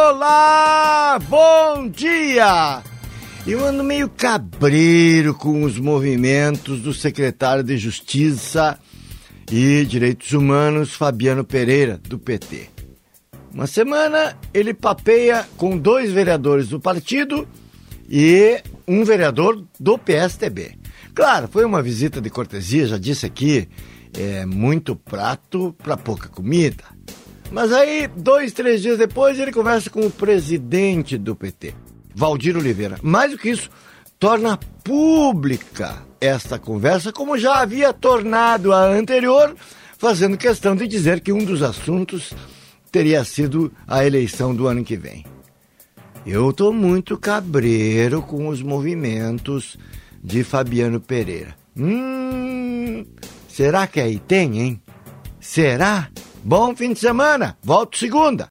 Olá, bom dia! Eu ando meio cabreiro com os movimentos do secretário de Justiça e Direitos Humanos, Fabiano Pereira, do PT. Uma semana ele papeia com 2 vereadores do partido e um vereador do PSTB. Claro, foi uma visita de cortesia, já disse aqui, muito prato para pouca comida. Mas aí, 2, 3 dias depois, ele conversa com o presidente do PT, Waldir Oliveira. Mais do que isso, torna pública esta conversa, como já havia tornado a anterior, fazendo questão de dizer que um dos assuntos teria sido a eleição do ano que vem. Eu estou muito cabreiro com os movimentos de Fabiano Pereira. Será que aí tem, hein? Será? Bom fim de semana. Volto segunda.